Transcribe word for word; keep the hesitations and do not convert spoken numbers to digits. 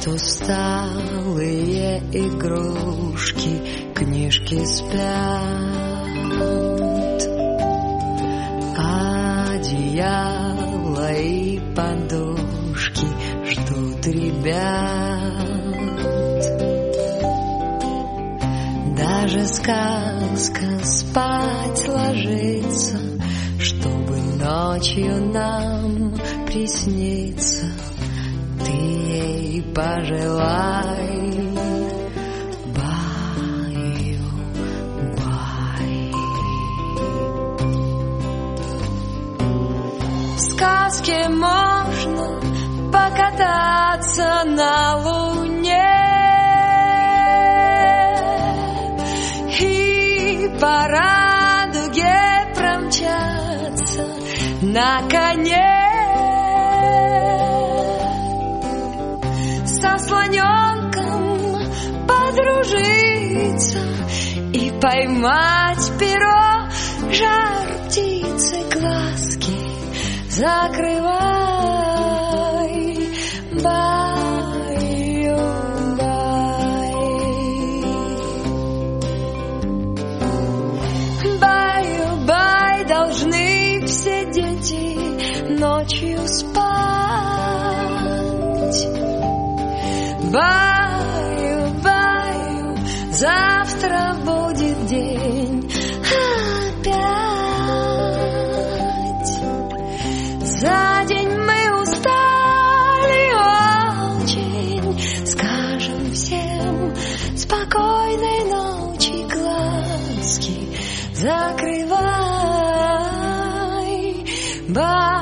усталые игрушки, книжки спят, одеяло и подушки ждут ребят. Даже сказка спать ложится, чтобы ночью нам присниться. Ты ей пожелай, баю-бай. В сказке можно покататься на луне и по радуге промчаться на коне. Со слоненком подружиться и поймать перо, жар птицы, глазки закрывай, баю-бай. Баю-бай должны все дети ночью спать. Баю-баю, завтра будет день опять. За день мы устали очень, скажем всем спокойной ночи, глазки закрывай. Бай.